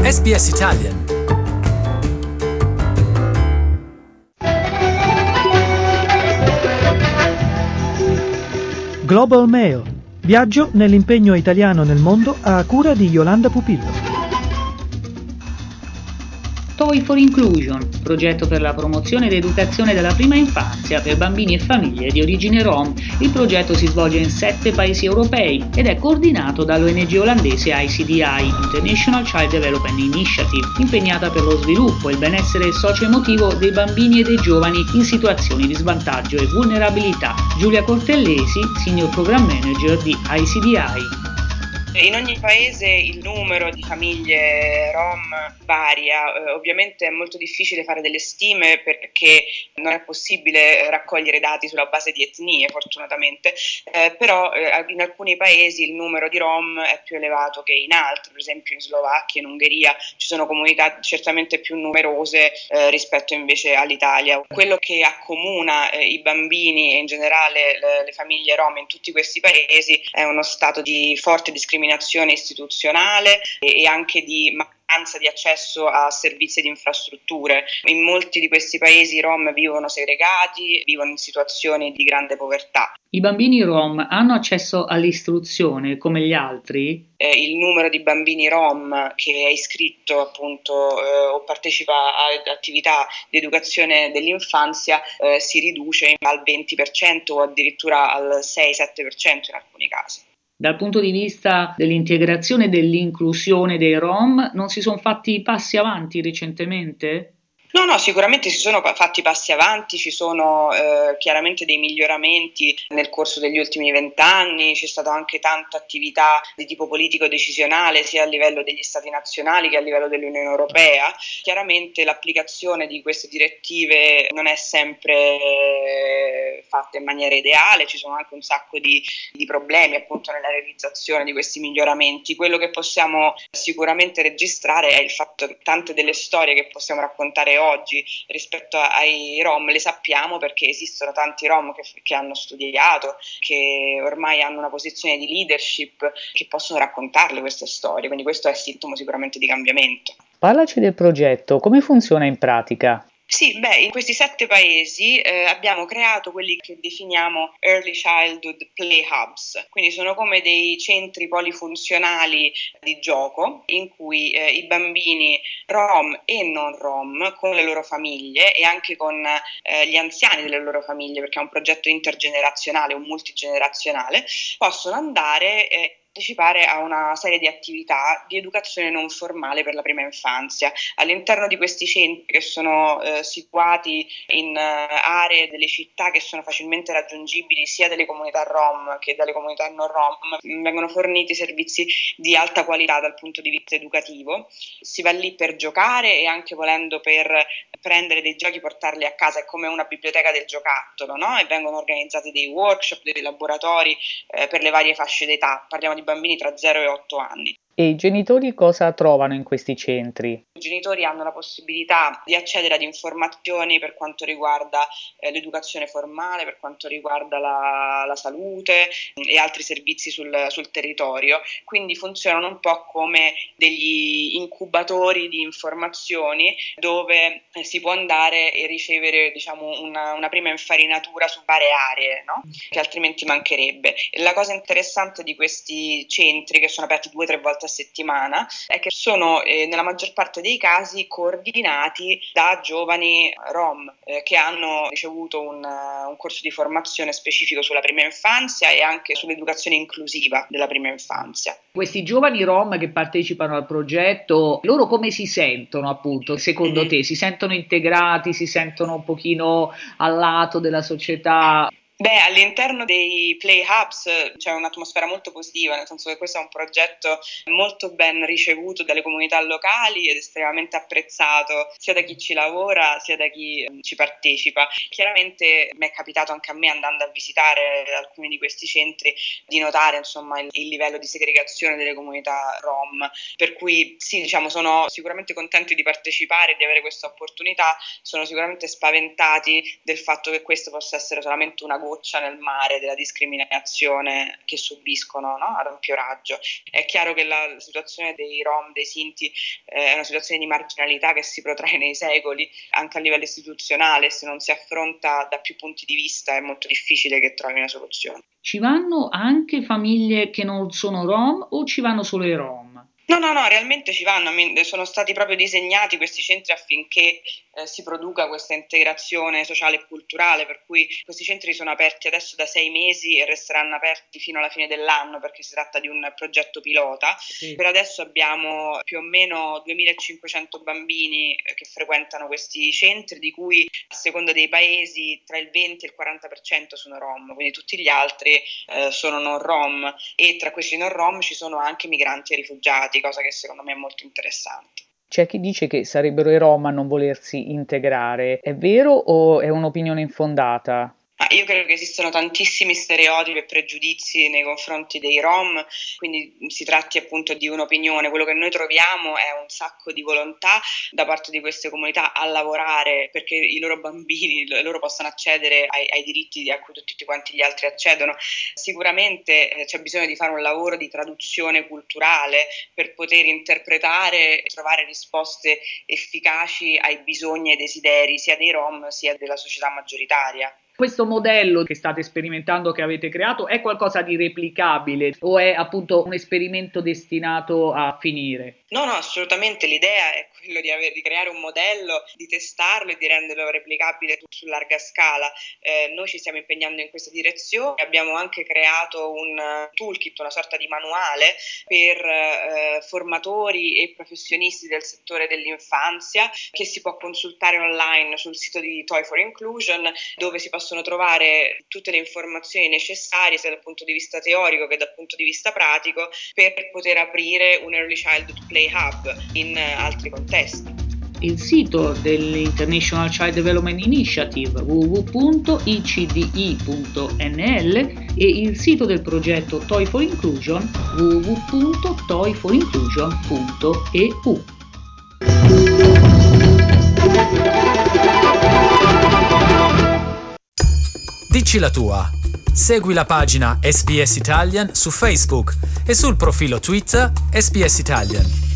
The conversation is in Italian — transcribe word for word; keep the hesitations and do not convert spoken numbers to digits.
S B S Italian. Global Mail. Viaggio nell'impegno italiano nel mondo a cura di Yolanda Pupillo. Toy for Inclusion, progetto per la promozione ed educazione della prima infanzia per bambini e famiglie di origine rom. Il progetto si svolge in sette paesi europei ed è coordinato dall'O N G olandese I C D I, International Child Development Initiative, impegnata per lo sviluppo e il benessere socio-emotivo dei bambini e dei giovani in situazioni di svantaggio e vulnerabilità. Giulia Cortellesi, Senior Program Manager di I C D I. In ogni paese il numero di famiglie rom varia, eh, ovviamente è molto difficile fare delle stime perché non è possibile raccogliere dati sulla base di etnie fortunatamente, eh, però eh, in alcuni paesi il numero di rom è più elevato che in altri, per esempio in Slovacchia, in Ungheria ci sono comunità certamente più numerose eh, rispetto invece all'Italia. Quello che accomuna eh, i bambini e in generale le, le famiglie rom in tutti questi paesi è uno stato di forte discriminazione istituzionale e anche di mancanza di accesso a servizi ed infrastrutture. In molti di questi paesi i rom vivono segregati, vivono in situazioni di grande povertà. I bambini rom hanno accesso all'istruzione come gli altri? Eh, il numero di bambini rom che è iscritto appunto eh, o partecipa ad attività di educazione dell'infanzia eh, si riduce al venti per cento o addirittura al sei sette per cento in alcuni casi. Dal punto di vista dell'integrazione e dell'inclusione dei rom, non si sono fatti passi avanti recentemente? No, no, sicuramente si sono fatti passi avanti, ci sono eh, chiaramente dei miglioramenti nel corso degli ultimi vent'anni, c'è stata anche tanta attività di tipo politico-decisionale sia a livello degli stati nazionali che a livello dell'Unione Europea. Chiaramente l'applicazione di queste direttive non è sempre fatta in maniera ideale, ci sono anche un sacco di, di problemi appunto nella realizzazione di questi miglioramenti. Quello che possiamo sicuramente registrare è il fatto che tante delle storie che possiamo raccontare oggi rispetto ai rom le sappiamo perché esistono tanti rom che, che hanno studiato, che ormai hanno una posizione di leadership, che possono raccontarle queste storie, quindi questo è sintomo sicuramente di cambiamento. Parlaci del progetto, come funziona in pratica? Sì, beh, in questi sette paesi eh, abbiamo creato quelli che definiamo Early Childhood Play Hubs, quindi sono come dei centri polifunzionali di gioco in cui eh, i bambini rom e non rom con le loro famiglie e anche con eh, gli anziani delle loro famiglie, perché è un progetto intergenerazionale, un multigenerazionale, possono andare eh, partecipare a una serie di attività di educazione non formale per la prima infanzia. All'interno di questi centri che sono eh, situati in uh, aree delle città che sono facilmente raggiungibili sia dalle comunità rom che dalle comunità non rom, vengono forniti servizi di alta qualità dal punto di vista educativo. Si va lì per giocare e anche volendo per prendere dei giochi, portarli a casa, è come una biblioteca del giocattolo, no? E vengono organizzati dei workshop, dei laboratori eh, per le varie fasce d'età. Parliamo di bambini tra zero e otto anni. E i genitori cosa trovano in questi centri? I genitori hanno la possibilità di accedere ad informazioni per quanto riguarda eh, l'educazione formale, per quanto riguarda la, la salute e altri servizi sul, sul territorio, quindi funzionano un po' come degli incubatori di informazioni dove eh, si può andare e ricevere diciamo una, una prima infarinatura su varie aree, no? Che altrimenti mancherebbe. E la cosa interessante di questi centri, che sono aperti due o tre volte a settimana, è che sono eh, nella maggior parte dei casi coordinati da giovani rom eh, che hanno ricevuto un, uh, un corso di formazione specifico sulla prima infanzia e anche sull'educazione inclusiva della prima infanzia. Questi giovani rom che partecipano al progetto, loro come si sentono appunto, secondo Mm-hmm. te? Si sentono integrati, si sentono un pochino al lato della società? Beh, all'interno dei Play Hubs c'è un'atmosfera molto positiva, nel senso che questo è un progetto molto ben ricevuto dalle comunità locali ed estremamente apprezzato sia da chi ci lavora sia da chi ci partecipa. Chiaramente mi è capitato anche a me, andando a visitare alcuni di questi centri, di notare insomma il, il livello di segregazione delle comunità rom, per cui sì, diciamo, sono sicuramente contenti di partecipare e di avere questa opportunità, sono sicuramente spaventati del fatto che questo possa essere solamente una goccia nel mare della discriminazione che subiscono, no? Ad ampio raggio. È chiaro che la situazione dei Rom, dei Sinti, eh, è una situazione di marginalità che si protrae nei secoli, anche a livello istituzionale. Se non si affronta da più punti di vista è molto difficile che trovi una soluzione. Ci vanno anche famiglie che non sono Rom o ci vanno solo i Rom? No, no, no, realmente ci vanno, sono stati proprio disegnati questi centri affinché eh, si produca questa integrazione sociale e culturale, per cui questi centri sono aperti adesso da sei mesi e resteranno aperti fino alla fine dell'anno perché si tratta di un progetto pilota. Sì. Per adesso abbiamo più o meno duemilacinquecento bambini che frequentano questi centri, di cui a seconda dei paesi tra il venti e il quaranta per cento sono Rom, quindi tutti gli altri eh, sono non Rom, e tra questi non Rom ci sono anche migranti e rifugiati, cosa che secondo me è molto interessante. C'è chi dice che sarebbero i Rom a non volersi integrare. È vero o è un'opinione infondata? Ah, io credo che esistano tantissimi stereotipi e pregiudizi nei confronti dei Rom, quindi si tratti appunto di un'opinione. Quello che noi troviamo è un sacco di volontà da parte di queste comunità a lavorare perché i loro bambini, loro possano accedere ai, ai diritti a cui tutti quanti gli altri accedono. Sicuramente eh, c'è bisogno di fare un lavoro di traduzione culturale per poter interpretare e trovare risposte efficaci ai bisogni e ai desideri sia dei Rom sia della società maggioritaria. Questo modello che state sperimentando, che avete creato, è qualcosa di replicabile o è appunto un esperimento destinato a finire? No, no, assolutamente. L'idea è quello di, aver, di creare un modello, di testarlo e di renderlo replicabile su larga scala. Eh, noi ci stiamo impegnando in questa direzione. Abbiamo anche creato un toolkit, una sorta di manuale per eh, formatori e professionisti del settore dell'infanzia che si può consultare online sul sito di Toy for Inclusion, dove si possono possono trovare tutte le informazioni necessarie sia dal punto di vista teorico che dal punto di vista pratico per poter aprire un Early Childhood Play Hub in altri contesti. Il sito dell'International Child Development Initiative w w w punto i c d i punto n l e il sito del progetto Toy for Inclusion w w w punto toy for inclusion punto e u. Dici la tua. Segui la pagina S B S Italian su Facebook e sul profilo Twitter S B S Italian.